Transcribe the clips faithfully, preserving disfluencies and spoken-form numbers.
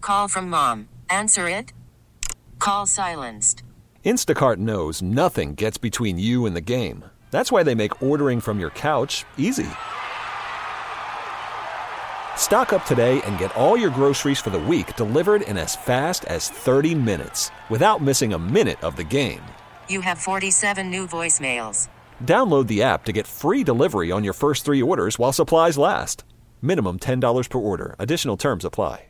Call from mom. Answer it. Call silenced. Instacart knows nothing gets between you and the game. That's why they make ordering from your couch easy. Stock up today and get all your groceries for the week delivered in as fast as thirty minutes without missing a minute of the game. You have forty-seven new voicemails. Download the app to get free delivery on your first three orders while supplies last. Minimum ten dollars per order. Additional terms apply.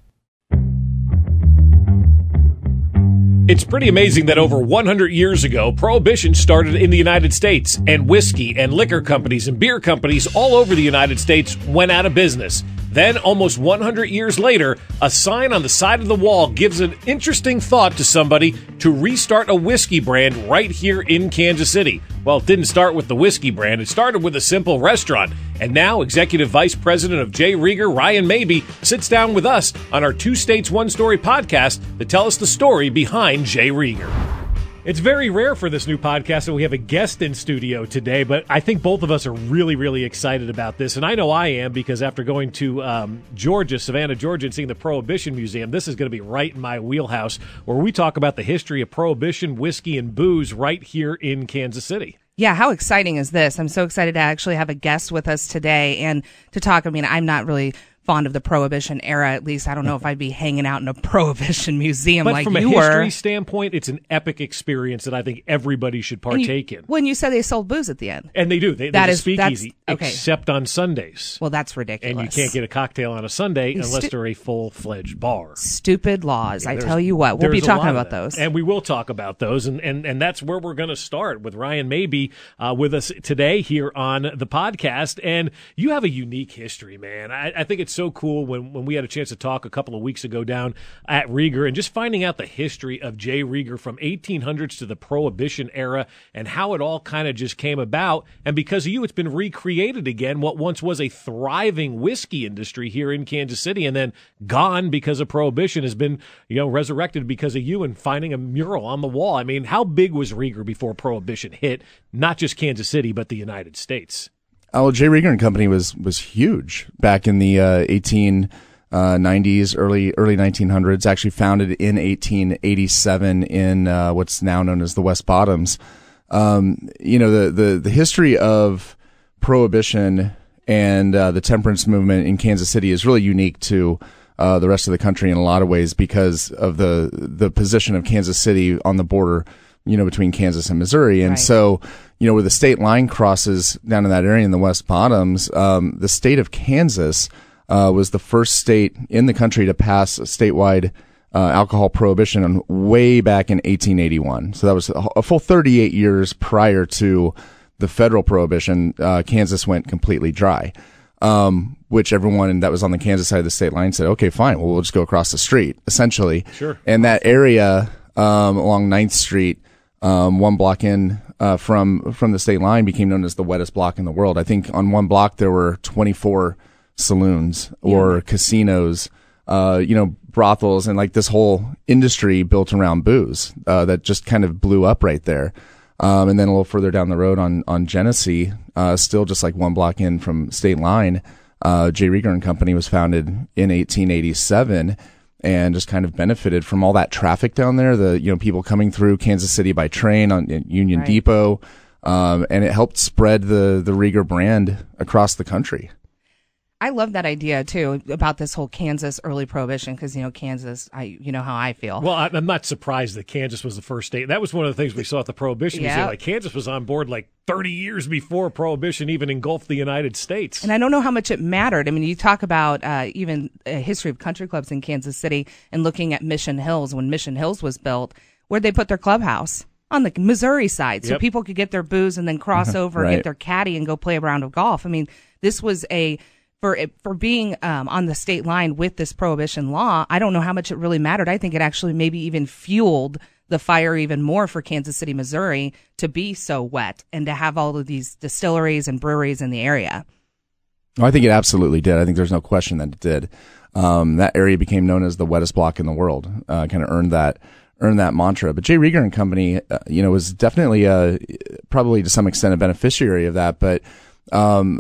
It's pretty amazing that over one hundred years ago, Prohibition started in the United States, and whiskey and liquor companies and beer companies all over the United States went out of business. Then, almost one hundred years later, a sign on the side of the wall gives an interesting thought to somebody to restart a whiskey brand right here in Kansas City. Well, it didn't start with the whiskey brand. It started with a simple restaurant. And now, Executive Vice President of J. Rieger, Ryan Mabey, sits down with us on our Two States, One Story podcast to tell us the story behind J. Rieger. It's very rare for this new podcast that we have a guest in studio today, but I think both of us are really, really excited about this. And I know I am, because after going to um, Georgia, Savannah, Georgia, and seeing the Prohibition Museum, this is going to be right in my wheelhouse, where we talk about the history of Prohibition, whiskey, and booze right here in Kansas City. Yeah, how exciting is this? I'm so excited to actually have a guest with us today and to talk. I mean, I'm not really fond of the Prohibition era. At least I don't know if I'd be hanging out in a Prohibition museum but like from a you history were. standpoint, it's an epic experience that I think everybody should partake you, in. When you said they sold booze at the end. And they do. They, that they is, speak easy, okay. except on Sundays. Well, that's ridiculous. And you can't get a cocktail on a Sunday You unless stu- they're a full-fledged bar. Stupid laws. Yeah, I tell you what, we'll be talking about those. And we will talk about those. And, and, and that's where we're going to start with Ryan Mabey uh, with us today here on the podcast. And you have a unique history, man. I, I think it's so cool when, when we had a chance to talk a couple of weeks ago down at Rieger and just finding out the history of J. Rieger from eighteen hundreds to the Prohibition era and how it all kind of just came about. And because of you, it's been recreated again, what once was a thriving whiskey industry here in Kansas City, and then gone because of Prohibition has been, you know, resurrected because of you and finding a mural on the wall. I mean, how big was Rieger before Prohibition hit not just Kansas City, but the United States? Oh, J. Rieger and Company was was huge back in the uh, eighteen nineties, early early nineteen hundreds. Actually founded in eighteen eighty-seven in uh, what's now known as the West Bottoms. Um, you know, the the the history of Prohibition and uh, the temperance movement in Kansas City is really unique to uh, the rest of the country in a lot of ways because of the the position of Kansas City on the border, you know, between Kansas and Missouri. And right. so, you know, where the state line crosses down in that area in the West Bottoms, um, the state of Kansas uh, was the first state in the country to pass a statewide uh, alcohol prohibition way back in eighteen eighty-one. So that was a, a full thirty-eight years prior to the federal prohibition. Uh, Kansas went completely dry, um, which everyone that was on the Kansas side of the state line said, okay, fine, well, we'll just go across the street, essentially. Sure. And that area um, along ninth Street, Um, one block in uh, from from the state line, became known as the wettest block in the world. I think on one block there were twenty-four saloons or yeah. casinos, uh, you know, brothels, and like this whole industry built around booze uh, that just kind of blew up right there. Um, and then a little further down the road on on Genesee, uh, still just like one block in from state line, uh, J. Rieger and Company was founded in eighteen eighty-seven. And just kind of benefited from all that traffic down there, the, you know, people coming through Kansas City by train on Union right. Depot. Um, and it helped spread the, the Rieger brand across the country. I love that idea too about this whole Kansas early prohibition because, you know, Kansas, I you know how I feel. Well, I'm not surprised that Kansas was the first state. That was one of the things we saw at the Prohibition yeah. Museum. Like Kansas was on board like thirty years before Prohibition even engulfed the United States. And I don't know how much it mattered. I mean, you talk about uh, even a history of country clubs in Kansas City and looking at Mission Hills. When Mission Hills was built, where'd they put their clubhouse? On the Missouri side, so yep. people could get their booze and then cross over, right. get their caddy, and go play a round of golf. I mean, this was a for for being um, on the state line with this prohibition law. I don't know how much it really mattered. I think it actually maybe even fueled the fire even more for Kansas City, Missouri, to be so wet and to have all of these distilleries and breweries in the area. I think it absolutely did. I think there's no question that it did. Um, that area became known as the wettest block in the world. Uh, kind of earned that. earn that mantra. But J. Rieger and Company, uh, you know, was definitely, uh, probably to some extent a beneficiary of that. But, um,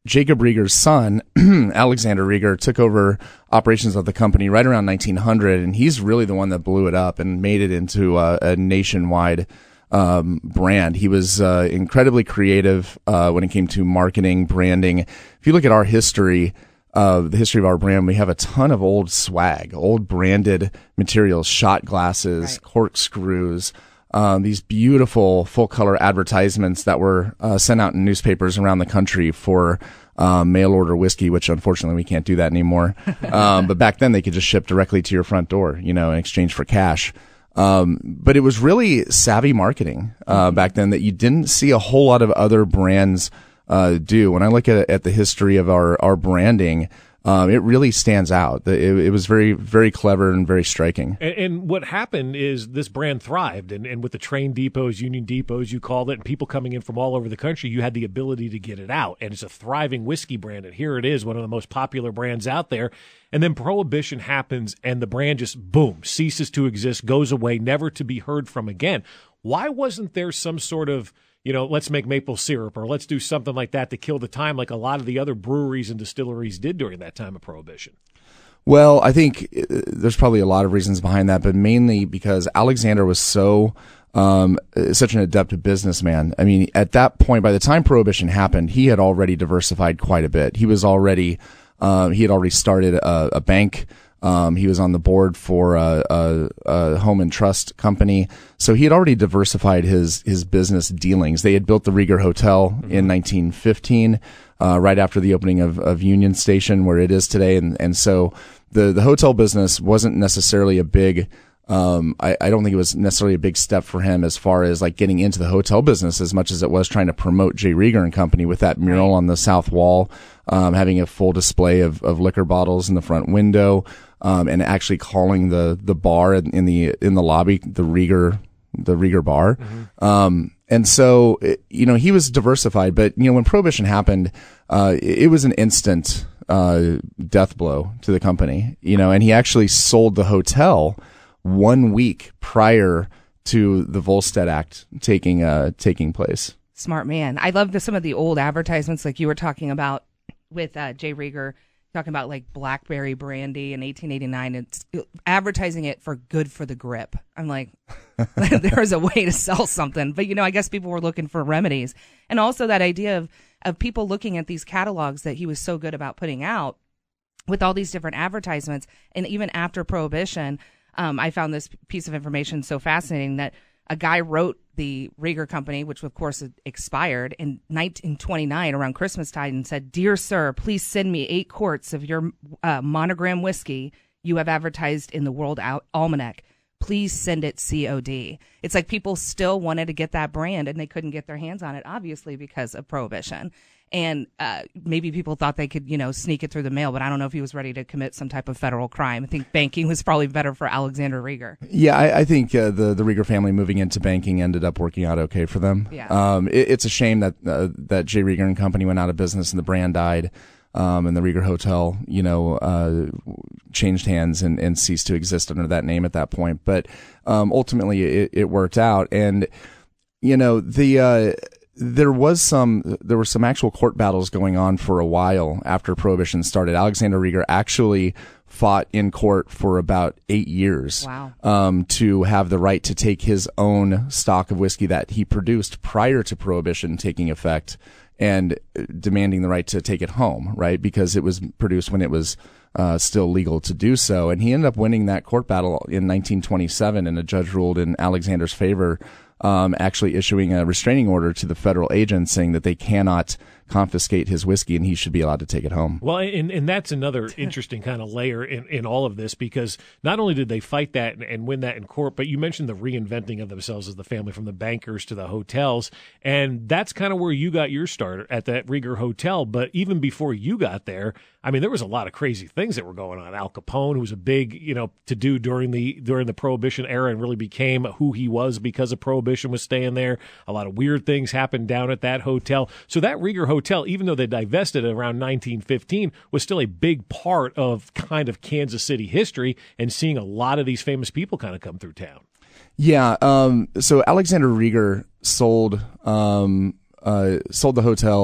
Jacob Rieger's son, Alexander Rieger, took over operations of the company right around nineteen hundred, and he's really the one that blew it up and made it into a, a nationwide um, brand. He was uh, incredibly creative uh, when it came to marketing, branding. If you look at our history, uh, the history of our brand, we have a ton of old swag, old branded materials, shot glasses, right. corkscrews, Um, these beautiful full color advertisements that were uh, sent out in newspapers around the country for um, mail order whiskey, which unfortunately we can't do that anymore. Um, but back then they could just ship directly to your front door, you know, in exchange for cash. Um, but it was really savvy marketing uh, back then that you didn't see a whole lot of other brands uh, do. When I look at, at the history of our, our branding, Um, it really stands out. It, it was very, very clever and very striking. And, and what happened is this brand thrived, and, and with the train depots, union depots, you called it, and people coming in from all over the country, you had the ability to get it out. And it's a thriving whiskey brand, and here it is, one of the most popular brands out there. And then Prohibition happens, and the brand just, boom, ceases to exist, goes away, never to be heard from again. Why wasn't there some sort of, you know, let's make maple syrup or let's do something like that to kill the time like a lot of the other breweries and distilleries did during that time of Prohibition? Well, I think uh, there's probably a lot of reasons behind that, but mainly because Alexander was so um, such an adept businessman. I mean, at that point, by the time Prohibition happened, he had already diversified quite a bit. He was already uh, he had already started a, a bank. Um, he was on the board for a, a, a home and trust company. So he had already diversified his, his business dealings. They had built the Rieger Hotel mm-hmm. in nineteen fifteen, uh, right after the opening of, of Union Station, where it is today. And, and so the, the hotel business wasn't necessarily a big, um, I, I don't think it was necessarily a big step for him as far as like getting into the hotel business as much as it was trying to promote J. Rieger and Company with that mural on the south wall, um, having a full display of, of liquor bottles in the front window. Um, and actually calling the, the bar in, in the, in the lobby, the Rieger, the Rieger bar. Mm-hmm. Um, and so, it, you know, he was diversified, but, you know, when Prohibition happened, uh, it, it was an instant, uh, death blow to the company, you know, and he actually sold the hotel one week prior to the Volstead Act taking, uh, taking place. Smart man. I love the, some of the old advertisements like you were talking about with, uh, J. Rieger. Talking about like blackberry brandy in eighteen eighty-nine and advertising it for good for the grip. I'm like, there's a way to sell something. But, you know, I guess people were looking for remedies. And also that idea of, of people looking at these catalogs that he was so good about putting out with all these different advertisements. And even after Prohibition, um, I found this piece of information so fascinating that a guy wrote the Rieger Company, which of course expired in nineteen twenty-nine around Christmas time, and said, "Dear sir, please send me eight quarts of your uh, monogram whiskey you have advertised in the World Al- Almanac. Please send it C O D." It's like people still wanted to get that brand and they couldn't get their hands on it, obviously because of Prohibition. And uh, maybe people thought they could, you know, sneak it through the mail, but I don't know if he was ready to commit some type of federal crime. I think banking was probably better for Alexander Rieger. Yeah, I, I think uh, the the Rieger family moving into banking ended up working out okay for them. Yeah. Um, it, it's a shame that uh, that J. Rieger and Company went out of business and the brand died, um, and the Rieger Hotel, you know, uh, changed hands and, and ceased to exist under that name at that point. But um, ultimately, it, it worked out, and you know the. Uh, There was some, there were some actual court battles going on for a while after Prohibition started. Alexander Rieger actually fought in court for about eight years. Wow. Um, to have the right to take his own stock of whiskey that he produced prior to Prohibition taking effect and demanding the right to take it home, right? Because it was produced when it was uh, still legal to do so. And he ended up winning that court battle in nineteen twenty-seven, and a judge ruled in Alexander's favor, um, actually issuing a restraining order to the federal agents saying that they cannot confiscate his whiskey and he should be allowed to take it home. Well, and, and that's another interesting kind of layer in, in all of this, because not only did they fight that and, and win that in court, but you mentioned the reinventing of themselves as the family, from the bankers to the hotels. And that's kind of where you got your start, at that Rieger Hotel. But even before you got there, I mean, there was a lot of crazy things that were going on. Al Capone, who was a big, you know, to do during the during the Prohibition era and really became who he was because of Prohibition, was staying there. A lot of weird things happened down at that hotel. So that Rieger Hotel, even though they divested it around nineteen fifteen, was still a big part of kind of Kansas City history, and seeing a lot of these famous people kind of come through town. Yeah. Um, so Alexander Rieger sold, um, uh, sold the hotel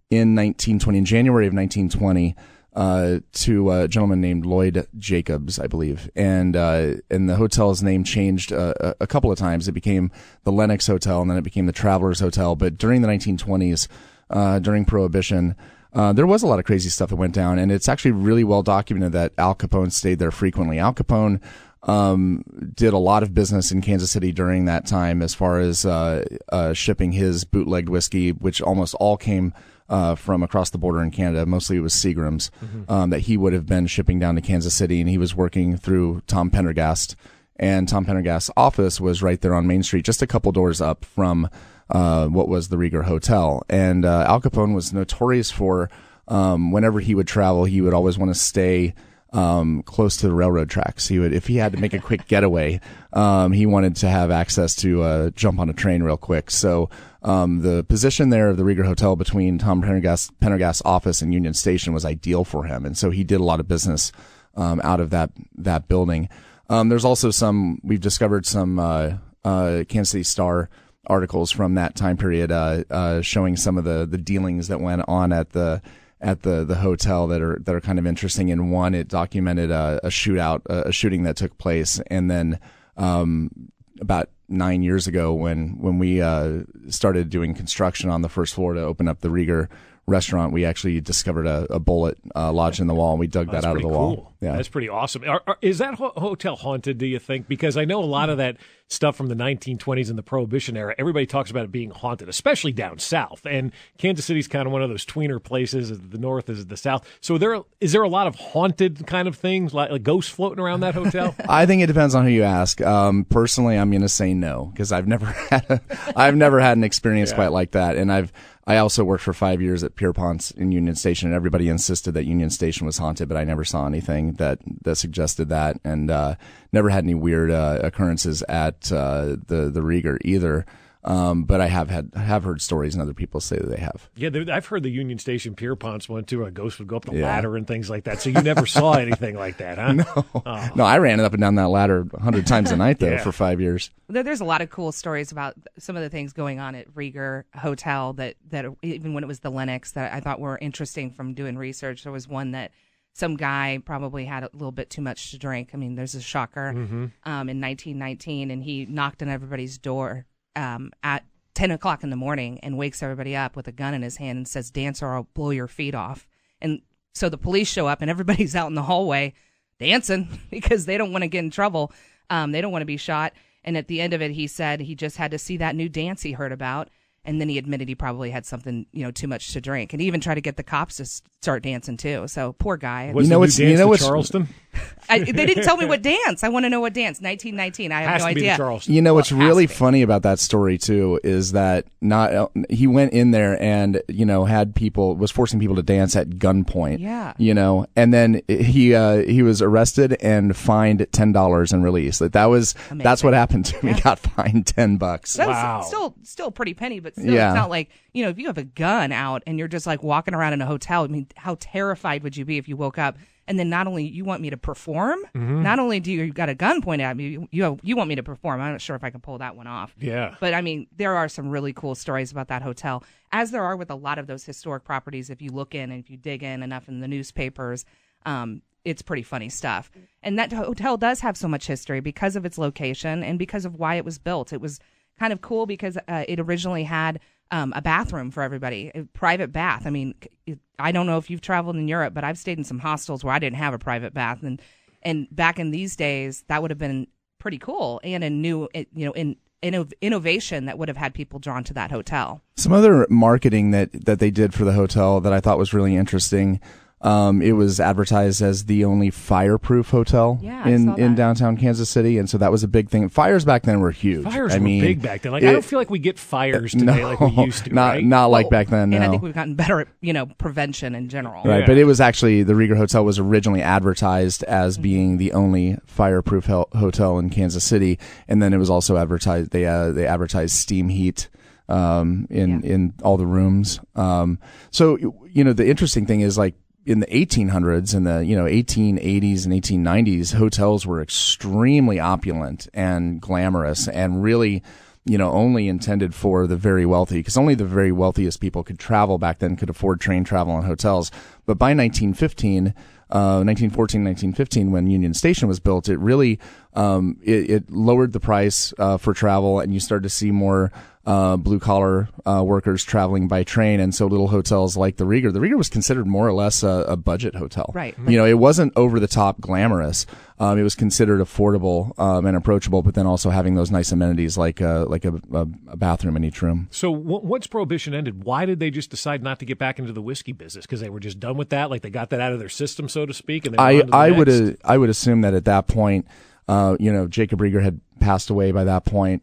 in nineteen twenty, in January of nineteen twenty, uh, to a gentleman named Lloyd Jacobs, I believe. And, uh, and the hotel's name changed uh, a, a couple of times. It became the Lenox Hotel, and then it became the Travelers Hotel. But during the nineteen twenties, uh, during Prohibition, uh, there was a lot of crazy stuff that went down. And it's actually really well documented that Al Capone stayed there frequently. Al Capone, um, did a lot of business in Kansas City during that time as far as, uh, uh, shipping his bootlegged whiskey, which almost all came Uh, from across the border in Canada. Mostly it was Seagram's, mm-hmm. um, that he would have been shipping down to Kansas City, and he was working through Tom Pendergast. And Tom Pendergast's office was right there on Main Street, just a couple doors up from uh, what was the Rieger Hotel. And uh, Al Capone was notorious for, um, whenever he would travel, he would always want to stay um, close to the railroad tracks. He would, if he had to make a quick getaway, um, he wanted to have access to uh, jump on a train real quick. So Um, the position there of the Rieger Hotel between Tom Pendergast, Pendergast's office and Union Station was ideal for him. And so he did a lot of business, um, out of that, that building. Um, there's also some, we've discovered some, uh, uh, Kansas City Star articles from that time period, uh, uh, showing some of the, the dealings that went on at the, at the, the hotel that are, that are kind of interesting. In one, it documented a, a shootout, a shooting that took place. And then, um, about nine years ago when, when we, uh, started doing construction on the first floor to open up the Rieger restaurant, we actually discovered a, a bullet, uh, lodged in the wall, and we dug oh, that out of the cool. wall. Yeah. That's pretty awesome. Are, are, is that ho- hotel haunted, do you think? Because I know a lot of that stuff from the nineteen twenties and the Prohibition era, everybody talks about it being haunted, especially down south. And Kansas City's kind of one of those tweener places. The north is the south. So there, is there a lot of haunted kind of things, like, like ghosts floating around that hotel? I think it depends on who you ask. Um, personally, I'm going to say no, because I've never had a, I've never had an experience yeah. quite like that. And I've, I also worked for five years at Pierpont's in Union Station, and everybody insisted that Union Station was haunted, but I never saw anything that, that suggested that, and, uh, never had any weird, uh, occurrences at, uh, the, the Rieger either. Um, but I have had, have heard stories, and other people say that they have. Yeah, I've heard the Union Station Pierpont's one too. A ghost would go up the yeah. ladder and things like that. So you never saw anything like that, huh? No, oh. no, I ran it up and down that ladder a hundred times a night though yeah. for five years. There's a lot of cool stories about some of the things going on at Rieger Hotel that, that even when it was the Lenox, that I thought were interesting from doing research. There was one that some guy probably had a little bit too much to drink. I mean, there's a shocker mm-hmm. um, in nineteen nineteen, and he knocked on everybody's door um, at ten o'clock in the morning and wakes everybody up with a gun in his hand and says, "Dance or I'll blow your feet off." And so the police show up, and everybody's out in the hallway dancing because they don't want to get in trouble. Um, they don't want to be shot. And at the end of it, he said he just had to see that new dance he heard about. And then he admitted he probably had something, you know, too much to drink. And he even tried to get the cops to start dancing too. So poor guy. Was you know the what's new dance you know the what's Charleston? I, they didn't tell me what dance. I want to know what dance. nineteen nineteen. I have Has no to be idea. the Charleston. You know what's Well, it has really to be. funny about that story too is that not he went in there and you know had people was forcing people to dance at gunpoint. Yeah. You know, and then he uh, he was arrested and fined ten dollars and released. Like that was Amazing. that's what happened to him. He got fined ten bucks. That was Wow. still still a pretty penny, but still, Yeah. it's not like, you know, if you have a gun out and you're just like walking around in a hotel, I mean, how terrified would you be if you woke up and then not only you want me to perform, Mm-hmm. not only do you you got a gun pointed at me, you you, have, you want me to perform. I'm not sure if I can pull that one off. Yeah. But I mean, there are some really cool stories about that hotel, as there are with a lot of those historic properties. If you look in and if you dig in enough in the newspapers, um, it's pretty funny stuff. And that hotel does have so much history because of its location and because of why it was built. It was kind of cool because uh, it originally had um, a bathroom for everybody, a private bath. I mean, it, I don't know if you've traveled in Europe, but I've stayed in some hostels where I didn't have a private bath, and and back in these days, that would have been pretty cool and a new, you know, in. Inno- innovation that would have had people drawn to that hotel. Some other marketing that, that they did for the hotel that I thought was really interesting. Um, it was advertised as the only fireproof hotel Yeah, I in, saw in that. downtown Kansas City. And so that was a big thing. Fires back then were huge. Fires I were mean, big back then. Like it- I don't feel like we get fires today no, like we used to. not, right? not like Well, back then. And no. I think we've gotten better at, you know, prevention in general. Right, Yeah. but it was actually the Rieger Hotel was originally advertised as Mm-hmm. being the only fireproof hel- hotel in Kansas City, and then it was also advertised. They uh, they advertised steam heat um, in Yeah. in all the rooms. Um, so you know the interesting thing is like in the eighteen hundreds and the you know eighteen eighties and eighteen nineties, hotels were extremely opulent and glamorous and really. you know, only intended for the very wealthy, because only the very wealthiest people could travel back then, could afford train travel and hotels. But by nineteen fifteen, uh, nineteen fourteen, nineteen fifteen, when Union Station was built, it really, um, it, it lowered the price, uh, for travel, and you started to see more, uh, blue collar, uh, workers traveling by train. And so little hotels like the Rieger, the Rieger was considered more or less a, a budget hotel. Right. You know, it wasn't over the top glamorous. Um, it was considered affordable, um, and approachable, but then also having those nice amenities like, uh, like a, a, a bathroom in each room. So w- once Prohibition ended, why did they just decide not to get back into the whiskey business? Because they were just done with that? Like they got that out of their system, so to speak? And they I, were on to the I would, next? uh, I would assume that at that point, uh, you know, Jacob Rieger had passed away by that point.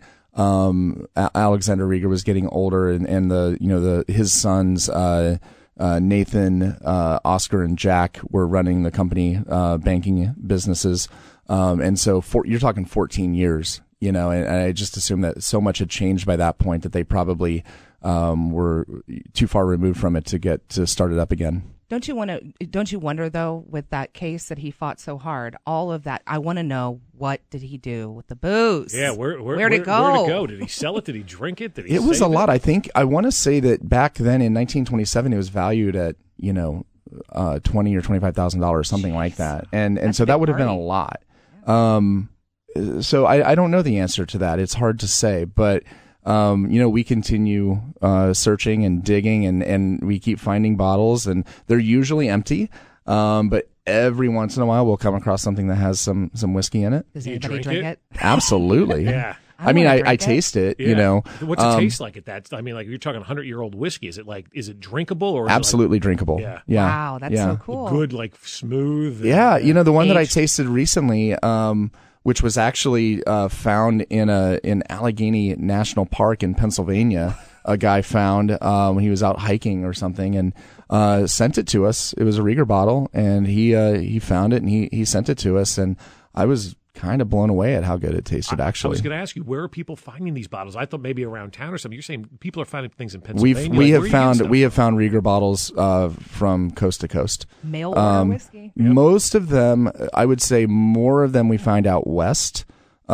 Um, Alexander Rieger was getting older, and, and the, you know, the, his sons, uh, uh, Nathan, uh, Oscar and Jack were running the company, uh, banking businesses. Um, and so for, you're talking fourteen years, you know, and, and I just assume that so much had changed by that point that they probably, um, were too far removed from it to get to start it up again. Don't you want to? Don't you wonder though, with that case that he fought so hard, all of that? I want to know, what did he do with the booze? Yeah, where, where, where'd where, it go? Where'd it go? Did he sell it? Did he drink it? Did he It was a save lot. it? I think I want to say that back then in nineteen twenty-seven, it was valued at, you know, uh, twenty or twenty-five thousand dollars, something Jeez. like that, and and That's so a that big would have been a party. lot. Um, so I, I don't know the answer to that. It's hard to say, but. Um, you know, we continue, uh, searching and digging, and, and we keep finding bottles, and they're usually empty. Um, but every once in a while we'll come across something that has some, some whiskey in it. Does Do you anybody drink drink it? it? Absolutely. Yeah. I I mean, wanna I, I drink it. taste it, Yeah. you know. What's it Um, taste like at that? I mean, like you're talking hundred-year-old whiskey. Is it like, is it drinkable or is Absolutely drinkable. Yeah. Yeah. Wow, that's yeah. so it cool. like good, like smooth? and- Yeah, you know, the one that I Aged. tasted recently, um, which was actually uh, found in a in Allegheny National Park in Pennsylvania, a guy found uh, when he was out hiking or something, and uh, sent it to us. It was a Rieger bottle, and he uh, he found it and he he sent it to us, and I was kind of blown away at how good it tasted. I Actually, was going to ask you, where are people finding these bottles? I thought maybe around town or something. You're saying people are finding things in Pennsylvania. We've Like, we where have are you found getting we stuff have found Rieger bottles uh, from coast to coast. Mail order Um, whiskey. Most of them, I would say, more of them we find out west,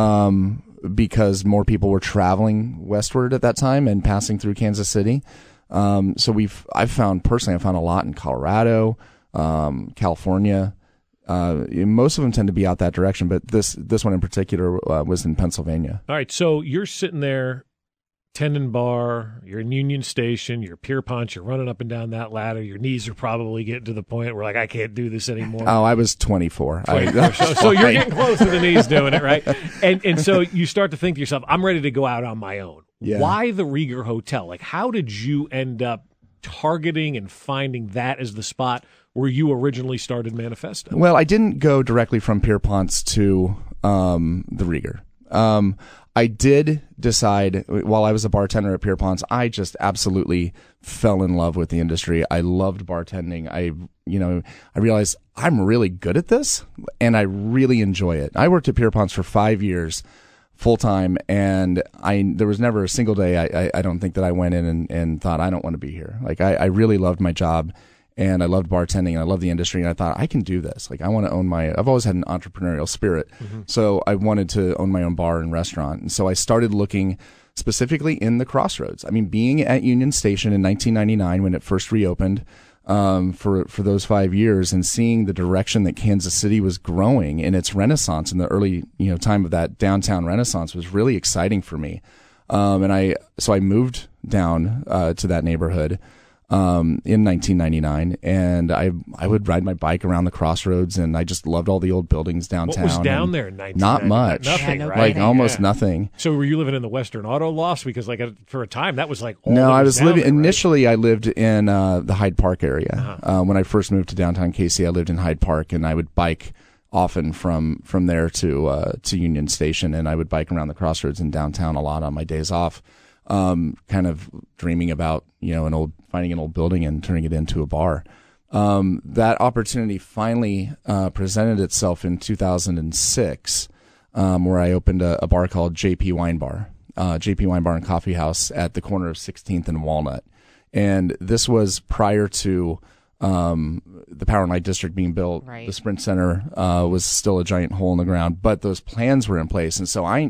um, because more people were traveling westward at that time and passing through Kansas City. Um, so we've I've found personally, I found a lot in Colorado, um, California. Uh, most of them tend to be out that direction, but this this one in particular uh, was in Pennsylvania. All right, so you're sitting there, tending bar, you're in Union Station, you're Pierpont, you're running up and down that ladder, your knees are probably getting to the point where like, I can't do this anymore. Oh, I was twenty-four. I, so, so you're getting close to the knees doing it, right? And and so you start to think to yourself, I'm ready to go out on my own. Yeah. Why the Rieger Hotel? Like, how did you end up targeting and finding that as the spot where you originally started Manifesto? Well, I didn't go directly from Pierpont's to um, the Rieger. Um, I did decide while I was a bartender at Pierpont's, I just absolutely fell in love with the industry. I loved bartending. I, you know, I realized I'm really good at this and I really enjoy it. I worked at Pierpont's for five years full time, and I there was never a single day I, I, I don't think that I went in and, and thought I don't want to be here. Like I, I really loved my job. And I loved bartending, and I loved the industry, and I thought, I can do this. Like, I want to own my, I've always had an entrepreneurial spirit. Mm-hmm. So I wanted to own my own bar and restaurant. And so I started looking specifically in the Crossroads. I mean, being at Union Station in nineteen ninety-nine when it first reopened, um, for, for those five years, and seeing the direction that Kansas City was growing in its renaissance in the early, you know, time of that downtown renaissance was really exciting for me. Um, and I, so I moved down, uh, to that neighborhood. Um, in nineteen ninety-nine, and I I would ride my bike around the Crossroads, and I just loved all the old buildings downtown. What was down and there in nineteen Not ninety-nine? much. Nothing, Yeah, no right? Like kidding. almost Yeah. nothing. So were you living in the Western Auto Lofts? Because like a, for a time that was like all No, that I was down living there, right? initially. I lived in uh, the Hyde Park area. Uh-huh. Uh, when I first moved to downtown K C, I lived in Hyde Park, and I would bike often from from there to uh, to Union Station, and I would bike around the Crossroads in downtown a lot on my days off. Um, kind of dreaming about, you know, an old, finding an old building and turning it into a bar. Um, that opportunity finally, uh, presented itself in two thousand six, um, where I opened a, a bar called J P Wine Bar, uh, J P Wine Bar and Coffee House at the corner of sixteenth and Walnut. And this was prior to, um, the Power and Light District being built. Right. The Sprint Center, uh, was still a giant hole in the ground, but those plans were in place. And so I,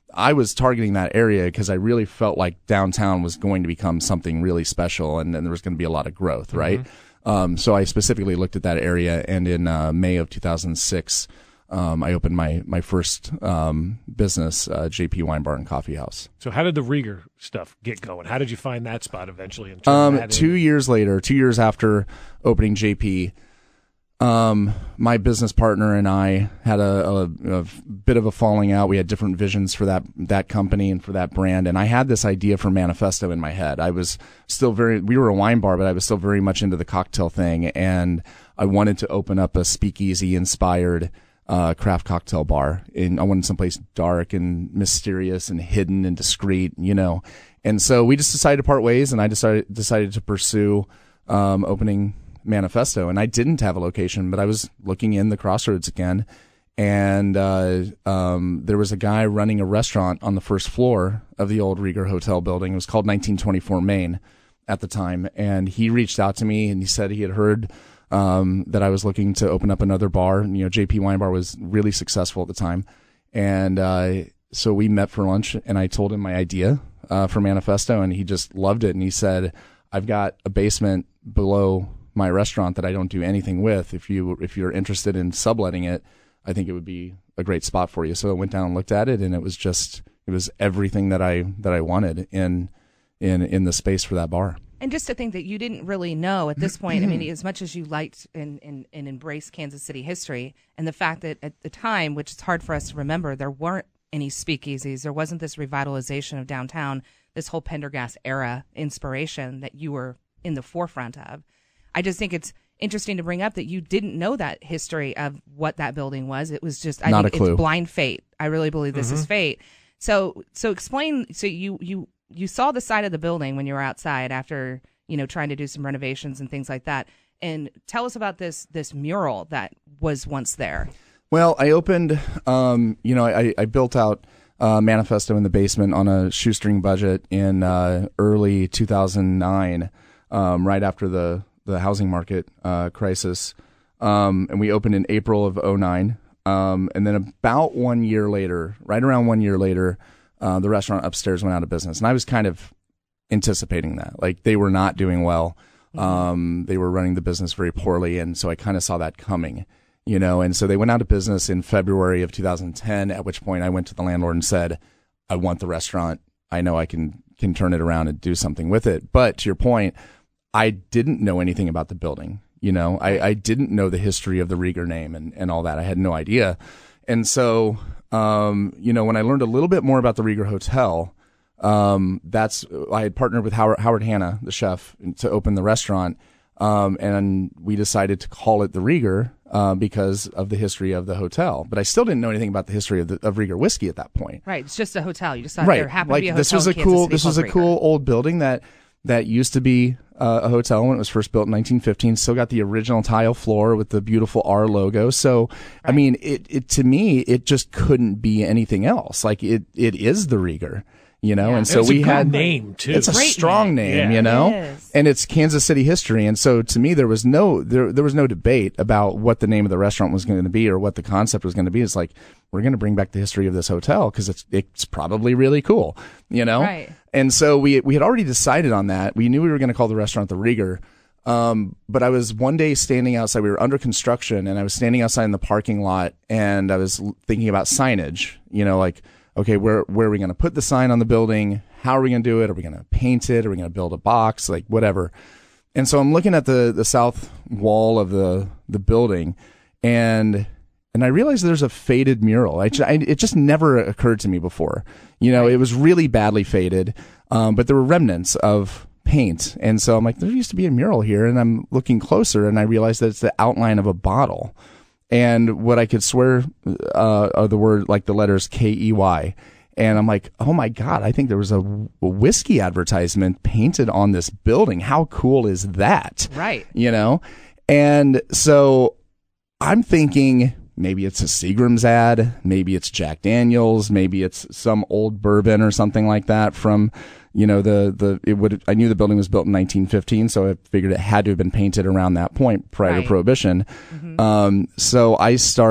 I was targeting that area because I really felt like downtown was going to become something really special, and then there was going to be a lot of growth, right? Mm-hmm. Um, so I specifically looked at that area, and in uh, May of two thousand six, um, I opened my my first um, business, uh, J P Wine Bar and Coffee House. So how did the Rieger stuff get going? How did you find that spot eventually? And turn um, that two in? years later, two years after opening J P, Um, my business partner and I had a, a, a bit of a falling out. We had different visions for that, that company and for that brand. And I had this idea for Manifesto in my head. I was still very, we were a wine bar, but I was still very much into the cocktail thing. And I wanted to open up a speakeasy inspired, uh, craft cocktail bar. And I wanted someplace dark and mysterious and hidden and discreet, you know. And so we just decided to part ways, and I decided, decided to pursue, um, opening Manifesto. And I didn't have a location, but I was looking in the Crossroads again, and uh um there was a guy running a restaurant on the first floor of the old Rieger Hotel building. It was called nineteen twenty-four Main at the time, and he reached out to me and he said he had heard um that I was looking to open up another bar. You know, J P Wine Bar was really successful at the time, and uh so we met for lunch, and I told him my idea uh for Manifesto, and he just loved it. And he said, I've got a basement below my restaurant that I don't do anything with. If you if you're interested in subletting it, I think it would be a great spot for you. So I went down and looked at it, and it was just it was everything that I that I wanted in in in the space for that bar. And just to think that you didn't really know at this point, I mean, as much as you liked and, and, and embraced Kansas City history, and the fact that at the time, which is hard for us to remember, there weren't any speakeasies. There wasn't this revitalization of downtown, this whole Pendergast era inspiration that you were in the forefront of. I just think it's interesting to bring up that you didn't know that history of what that building was. It was just, I Not think a clue. It's blind fate. I really believe this Mm-hmm. is fate. So, so explain, so you, you, you saw the side of the building when you were outside after, you know, trying to do some renovations and things like that. And tell us about this, this mural that was once there. Well, I opened, um, you know, I, I built out uh, Manifesto in the basement on a shoestring budget in uh, early two thousand nine, um, right after the the housing market uh, crisis, um, and we opened in April of oh nine. Um, and then about one year later, right around one year later, uh, the restaurant upstairs went out of business. And I was kind of anticipating that. Like, they were not doing well. Um, they were running the business very poorly, and so I kind of saw that coming, you know. And so they went out of business in February of two thousand ten, at which point I went to the landlord and said, I want the restaurant. I know I can can turn it around and do something with it. But to your point, I didn't know anything about the building. You know, I, I didn't know the history of the Rieger name and, and all that. I had no idea. And so, um, you know, when I learned a little bit more about the Rieger Hotel, um, that's, I had partnered with Howard, Howard Hanna, the chef, to open the restaurant. Um, and we decided to call it the Rieger, uh, because of the history of the hotel. But I still didn't know anything about the history of the, of Rieger whiskey at that point. Right. It's just a hotel. You just thought Right. there happened Like, to be a this hotel was a in Kansas cool, City this was called a Rieger. cool old building that, that used to be uh, a hotel when it was first built in nineteen fifteen. Still got the original tile floor with the beautiful R logo. So, right. I mean, it, it, to me, it just couldn't be anything else. Like, it, it is the Rieger, you know? Yeah. And so it's we a good had name too. It's a Great strong name, name. Yeah. you know? It is. And it's Kansas City history. And so to me, there was no, there, there was no debate about what the name of the restaurant was going to be or what the concept was going to be. It's like, we're going to bring back the history of this hotel because it's, it's probably really cool, you know? Right. And so we, we had already decided on that. We knew we were going to call the restaurant the Rieger. Um, but I was one day standing outside, we were under construction, and I was standing outside in the parking lot, and I was thinking about signage, you know, like, okay, where, where are we going to put the sign on the building? How are we going to do it? Are we going to paint it? Are we going to build a box? Like, whatever. And so I'm looking at the, the south wall of the, the building, and, and I realized there's a faded mural. I, I, it just never occurred to me before. You know, it was really badly faded, um, but there were remnants of paint. And so I'm like, there used to be a mural here, and I'm looking closer, and I realized that it's the outline of a bottle. And what I could swear uh, are the word, like the letters K E Y. And I'm like, oh my God, I think there was a, a whiskey advertisement painted on this building. How cool is that? Right. You know? And so I'm thinking, maybe it's a Seagram's ad, maybe it's Jack Daniels, maybe it's some old bourbon or something like that from, you know, the, the, it would, I knew the building was built in nineteen fifteen, so I figured it had to have been painted around that point prior Right. to Prohibition. Mm-hmm. Um, so I start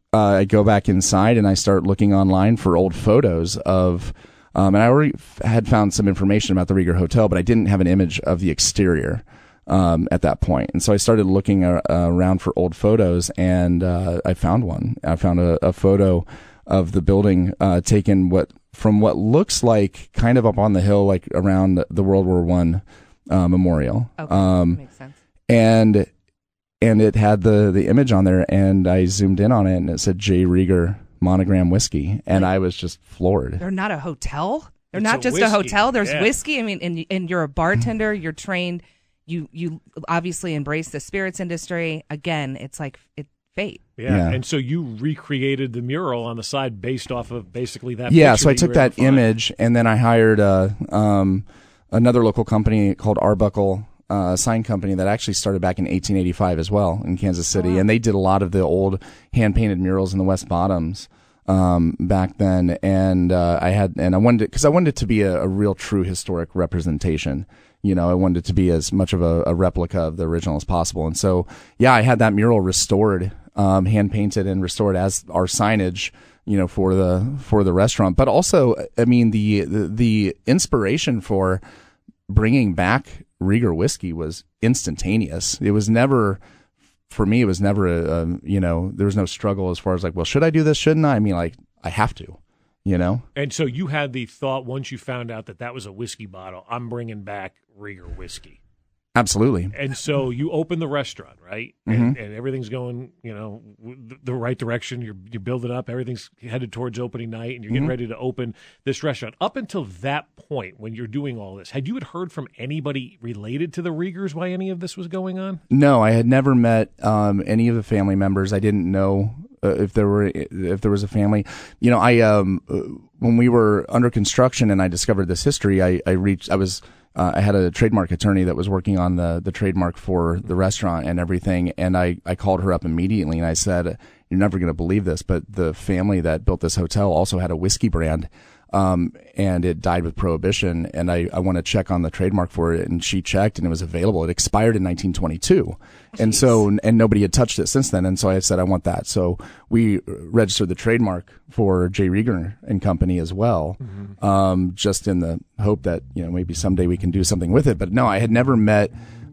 uh, I go back inside and I start looking online for old photos of, um, and I already f- had found some information about the Rieger Hotel, but I didn't have an image of the exterior um, at that point. And so I started looking uh, around for old photos, and uh, I found one. I found a, a photo of the building uh, taken what from what looks like kind of up on the hill, like around the, the World War One uh, memorial. Okay, um, makes sense. And and it had the the image on there, and I zoomed in on it, and it said J. Rieger Monogram Whiskey, and I was just floored. They're not a hotel. They're It's not a just whiskey. a hotel. There's Yeah. whiskey. I mean, and and you're a bartender. You're trained. You you obviously embrace the spirits industry. Again, it's like it fate. Yeah. Yeah. And so you recreated the mural on the side based off of basically that. Yeah, picture so I that you took were that able to find. image, and then I hired uh, um, another local company called Arbuckle uh, Sign Company that actually started back in eighteen eighty-five as well in Kansas City, wow. and they did a lot of the old hand-painted murals in the West Bottoms um, back then. And uh, I had, and I wanted because I wanted it to be a, a real, true historic representation. You know, I wanted it to be as much of a, a replica of the original as possible. And so, yeah, I had that mural restored, um, hand painted and restored as our signage, you know, for the, for the restaurant. But also, I mean, the, the, the inspiration for bringing back Rieger whiskey was instantaneous. It was never, for me, it was never a, a, you know, there was no struggle as far as like, well, should I do this? Shouldn't I? I mean, like, I have to. You know? And so you had the thought once you found out that that was a whiskey bottle, I'm bringing back Rieger whiskey. Absolutely. And so you open the restaurant, right? And, and everything's going, you know, w- the right direction. You're you're building up. Everything's headed towards opening night, and you're getting ready to open this restaurant. Up until that point, when you're doing all this, had you had heard from anybody related to the Riegers why any of this was going on? No, I had never met um, any of the family members. I didn't know uh, if there were if there was a family. You know, I um, uh, when we were under construction and I discovered this history, I, I reached. I was. Uh, I had a trademark attorney that was working on the, the trademark for the restaurant and everything. And I, I called her up immediately and I said, you're never going to believe this, but the family that built this hotel also had a whiskey brand. Um, and it died with prohibition. And I, I want to check on the trademark for it. And she checked and it was available. It expired in nineteen twenty-two. Jeez. And so, and nobody had touched it since then. And so I said, I want that. So we registered the trademark for J. Rieger and Company as well. Mm-hmm. Um, just in the hope that, you know, maybe someday we can do something with it. But no, I had never met,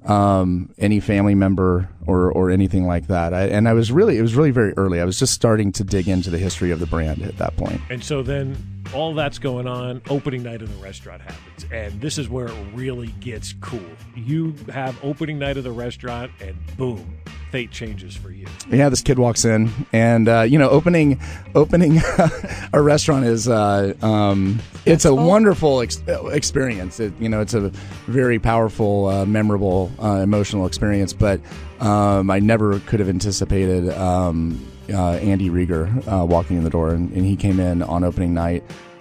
um, any family member or, or anything like that. I, and I was really, it was really very early. I was just starting to dig into the history of the brand at that point. And so then all that's going on, opening night of the restaurant happens. And this is where it really gets cool. You have opening night of the restaurant and boom, fate changes for you. Yeah, this kid walks in and, uh, you know, opening, opening a restaurant is, uh, um, it's a wonderful ex- experience. It, you know, it's a very powerful, uh, memorable, uh, emotional experience, but, um, I never could have anticipated, um, uh, Andy Rieger, uh, walking in the door, and, and he came in on opening night.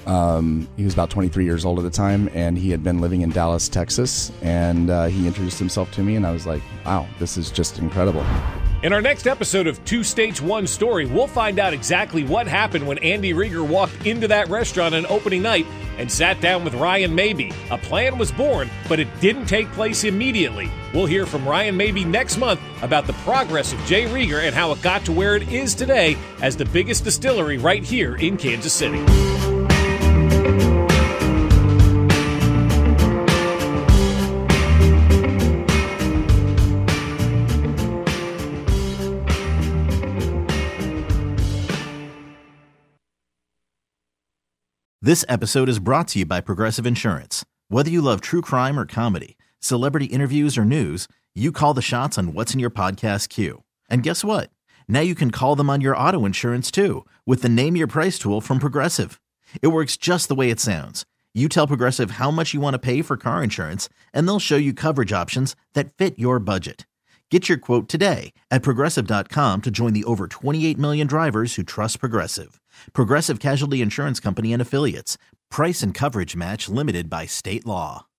Um, he was about twenty-three years old at the time, and he had been living in Dallas, Texas, and uh, he introduced himself to me, and I was like, wow, this is just incredible. In our next episode of Two States, One Story, we'll find out exactly what happened when Andy Rieger walked into that restaurant on opening night and sat down with Ryan Mabey. A plan was born, but it didn't take place immediately. We'll hear from Ryan Mabey next month about the progress of J. Rieger and how it got to where it is today as the biggest distillery right here in Kansas City. This episode is brought to you by Progressive Insurance. Whether you love true crime or comedy, celebrity interviews or news, you call the shots on what's in your podcast queue. And guess what? Now you can call them on your auto insurance too with the Name Your Price tool from Progressive. It works just the way it sounds. You tell Progressive how much you want to pay for car insurance, and they'll show you coverage options that fit your budget. Get your quote today at Progressive dot com to join the over twenty-eight million drivers who trust Progressive. Progressive Casualty Insurance Company and Affiliates. Price and coverage match limited by state law.